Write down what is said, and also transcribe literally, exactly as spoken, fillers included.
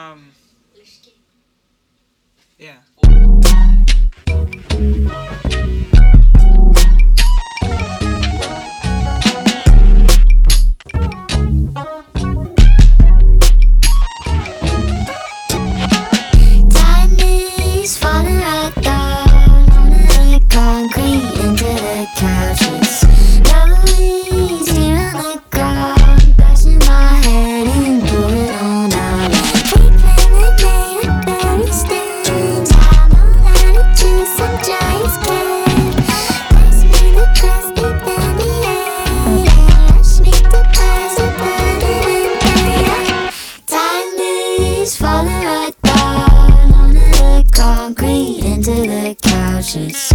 Um, yeah. Time is falling right down on the concrete into the couches. Memories here on the ground, bashing my head and pulling on out. We play the game of berry stains. I'm all out of juice, some giants can. Pass me the crust and then the end. Rush me to pass it, burn it in. Time is falling right down on the concrete into the couches.